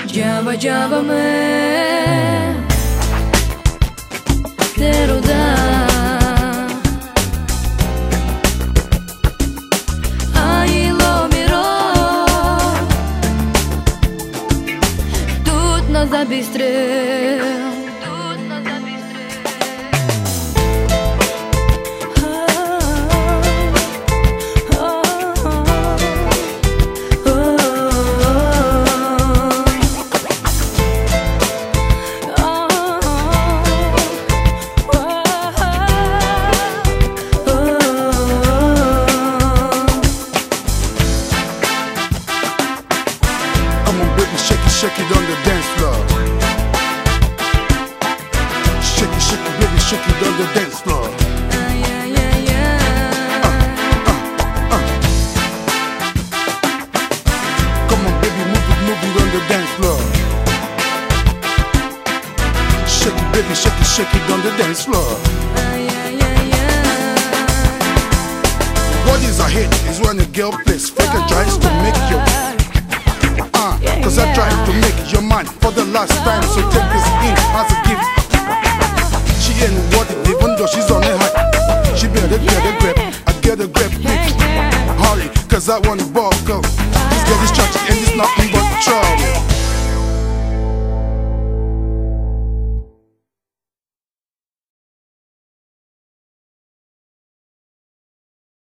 Java Java me Tero da Ai lo miro Тут нас забистрел Shake it on the dance floor. Shake it, baby, shake it on the dance floor. Come on, baby, move it on the dance floor. Shake it, baby, shake it on the dance floor. What is a hit is when a girl plays fake and tries to make you. Cause I'm trying to make your mind for the last time. So take this in as a gift. She ain't worth it even though she's on a high. She better get a grip, I get a grip quick. Hurry, cause I want to walk up. This girl is tragic and it's nothing but trouble.